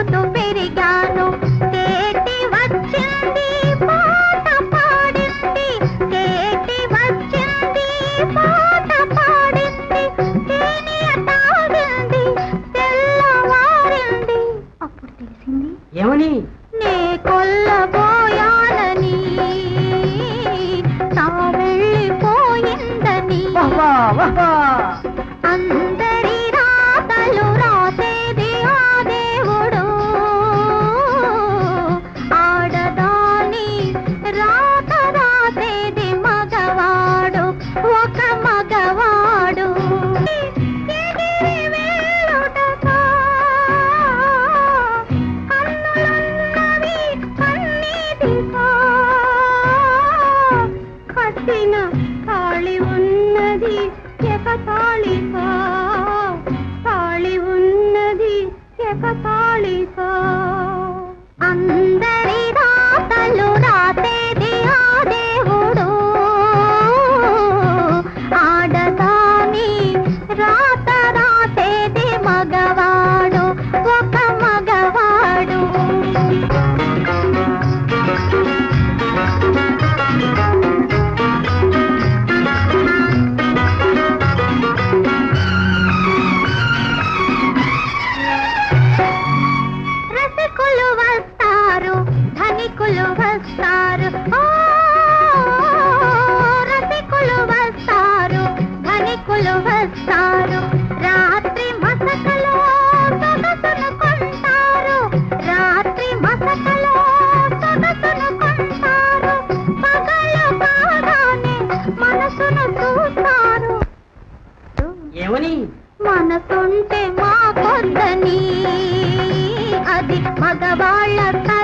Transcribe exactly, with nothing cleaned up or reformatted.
మోస్తూ పెరిగాను తేటి వచ్చింది పాట పాడింది తేటి వచ్చింది పాట పాడింది తేనియ తాగింది తెల్లవారింది అప్పుడు తెలిసింది ఏమని నే కొల్లబోయానని తా వెళ్ళిపోయిందని అందరి రాతలు రాసేది ఆ దేవుడు ఆడదాని రాత రాసేది మగవాడు ఒక మగవాడు ఎగిరి వేళుటతో కన్నులున్నవి కన్నీటితో కట్టిన తాళి ఉన్నది ఎకతాళిగా తాళి ఉన్నది ఎకతాళిగా అందరి రాతలు రాసేది ఆ దేవుడు ఆడదాని రాత రాసేది మగవాడు ఒక మగవాడు రసికులు వస్తారు ధనికులు వస్తారు ఓ రసికులు వస్తారు ధనికులు వస్తారు రాత్రి మసకలో సొగసును కొంటారు రాత్రి మసకలో సొగసును కొంటారు పగలు కాగానే మనసును చూస్తారు ఏమని మనసుంటే మా కొద్దని అది మగవాళ్ళ